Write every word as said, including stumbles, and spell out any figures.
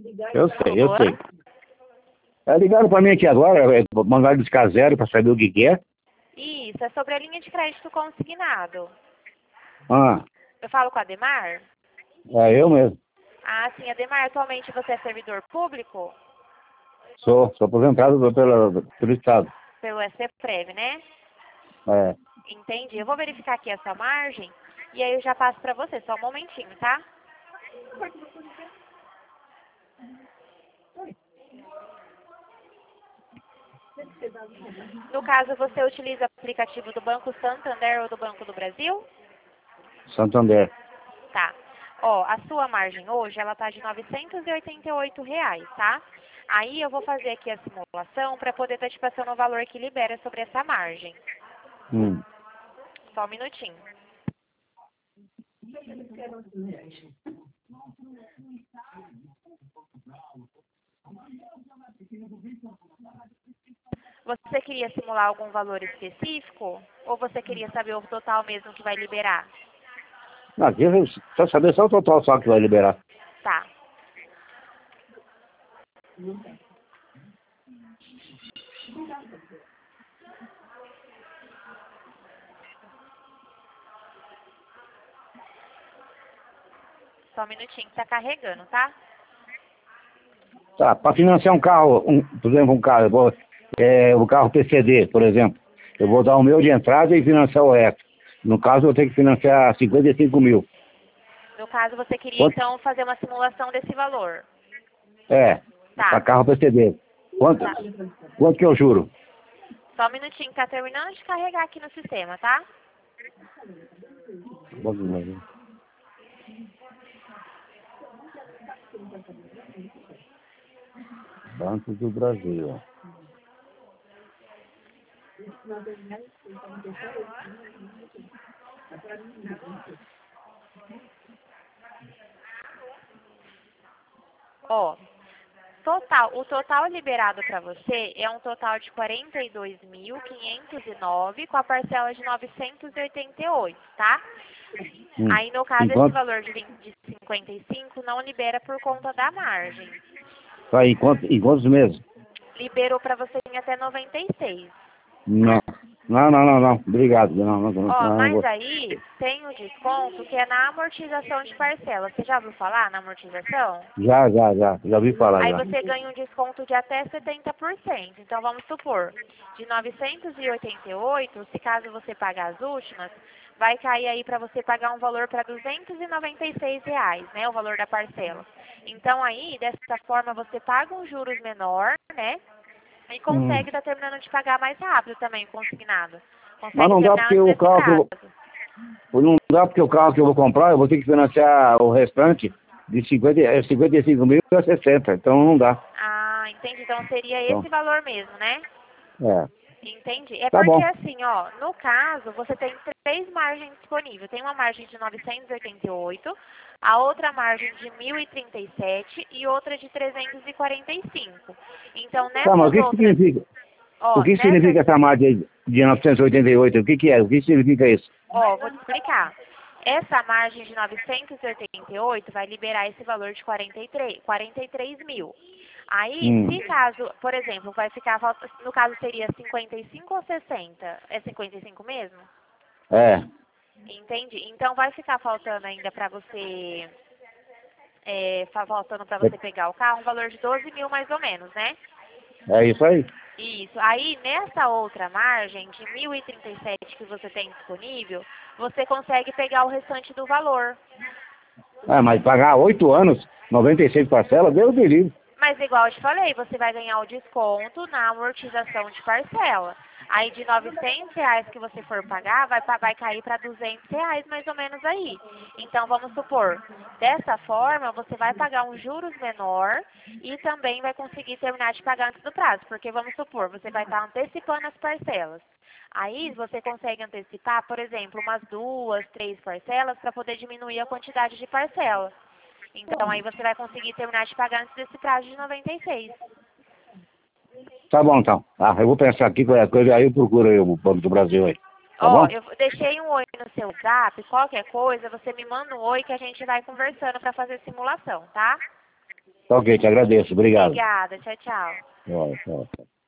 Eu sei, eu Oi? sei. É, ligaram pra mim aqui agora, é, mandaram discar zero pra saber o que que é. Isso, é sobre a linha de crédito consignado. Ah, Eu falo com a Ademar? é eu mesmo. Ah, sim, Ademar, atualmente você é servidor público? Sou, sou aposentado do- pelo, pelo Estado. Pelo SCPREV, né? É. Entendi. Eu vou verificar aqui essa margem e aí eu já passo pra você. Só um momentinho, tá? No caso, você utiliza o aplicativo do Banco Santander ou do Banco do Brasil? Santander. Tá. Ó, a sua margem hoje, ela tá de novecentos e oitenta e oito reais, tá? Aí eu vou fazer aqui a simulação para poder estar te passando o valor que libera sobre essa margem. Hum. Só um minutinho. Você queria simular algum valor específico? Ou você queria saber o total mesmo que vai liberar? Aqui, eu só saber só o total só que vai liberar. Tá. Só um minutinho que tá carregando, tá? Tá, para financiar um carro, um, por exemplo, um carro, eu vou, é, o carro P C D, por exemplo, eu vou dar o meu de entrada e financiar o resto. No caso, eu vou ter que financiar cinquenta e cinco mil. No caso, você queria Quanto? então fazer uma simulação desse valor. É, para Tá. carro P C D. Quanto, Tá. quanto que eu juro? Só um minutinho que tá terminando de carregar aqui no sistema, tá? Banco do Brasil. Ó, total, o total liberado para você é um total de quarenta e dois mil quinhentos e nove com a parcela de novecentos e oitenta e oito, tá? Hum. Aí, no caso, esse Enquanto, valor de, vinte de cinquenta e cinco não libera por conta da margem. tá, em, quanto, em quantos meses? Liberou para você em até noventa e seis. Não. Não, não, não, não. Obrigado. Não, não, não, Ó, não, não mas vou. aí tem o desconto que é na amortização de parcela. Você já ouviu falar na amortização? Já, já, já. Já ouvi falar Aí já. você ganha um desconto de até setenta por cento. Então, vamos supor, de novecentos e oitenta e oito, se caso você pagar as últimas, vai cair aí para você pagar um valor para duzentos e noventa e seis reais, né, o valor da parcela. Então, aí, dessa forma, você paga um juros menor, né, e Hum. consegue estar terminando de pagar mais rápido também, consignado. Mas Consegue não dá terminar porque antes o desse carro que eu prazo. vou, não dá porque o carro que eu vou comprar, eu vou ter que financiar o restante de cinquenta, é, cinquenta e cinco mil a sessenta. Então não dá. Ah, entendi. Então, seria Então, esse valor mesmo, né? é. Entendi. É Tá porque bom. assim, ó, no caso, você tem três margens disponíveis. Tem uma margem de novecentos e oitenta e oito, a outra margem de mil e trinta e sete e outra de trezentos e quarenta e cinco. Então, Tá, mas o nessas que que outras, significa? O ó, que nessas, significa essa margem aí de novecentos e oitenta e oito? O que que é? O que significa isso? ó, vou te explicar. Essa margem de novecentos e oitenta e oito vai liberar esse valor de quarenta e três, quarenta e três mil. Aí, Hum. se caso, por exemplo, vai ficar, falta- no caso seria cinquenta e cinco ou sessenta? É cinquenta e cinco mesmo? É. Entendi. Então vai ficar faltando ainda para você, é, fa- faltando para você pegar o carro, um valor de doze mil mais ou menos, né? É isso aí. Isso. Aí nessa outra margem de mil e trinta e sete que você tem disponível, você consegue pegar o restante do valor. É, mas pagar oito anos, noventa e seis parcelas, Deus me livre. Mas igual eu te falei, você vai ganhar o desconto na amortização de parcela. Aí de novecentos reais que você for pagar, vai, pa- vai cair para duzentos reais mais ou menos aí. Então vamos supor, dessa forma você vai pagar um juros menor e também vai conseguir terminar de pagar antes do prazo. Porque vamos supor, você vai estar antecipando as parcelas. Aí você consegue antecipar, por exemplo, umas duas, três parcelas para poder diminuir a quantidade de parcela. Então aí você vai conseguir terminar de pagar antes desse prazo de noventa e seis. Tá bom, então. Ah, eu vou pensar aqui qualquer coisa, aí eu procuro aí o Banco do Brasil aí. Tá Ó, bom? eu deixei um oi no seu zap, qualquer coisa, você me manda um oi que a gente vai conversando para fazer simulação, tá? Tá ok, te agradeço. Obrigado. Obrigada, tchau, tchau. Tchau, tchau, tchau.